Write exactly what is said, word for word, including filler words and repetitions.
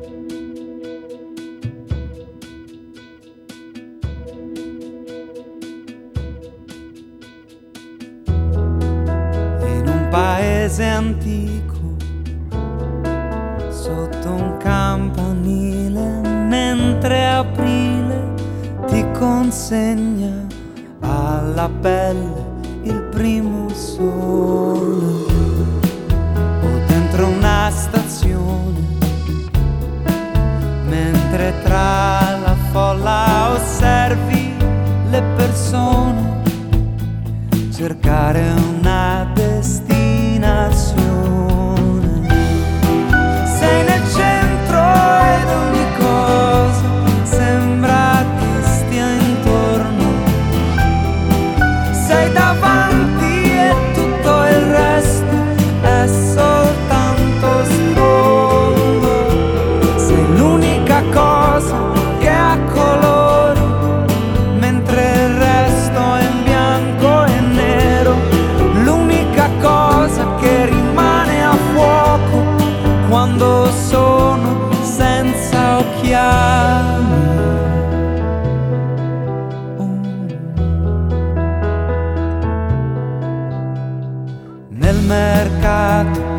In un paese antico, sotto un campanile, mentre aprile ti consegna alla pelle il primo sole, o dentro una stazione, mentre tra la folla osservi le persone cercare una destinazione. Sei nel centro ed ogni cosa sembra ti stia intorno. Sei davanti e tutto il resto è soltanto sfondo. Sei l'unica cosa che ha colore, mentre il resto è in bianco e nero. L'unica cosa che rimane a fuoco quando sono senza occhiali. Nel mercato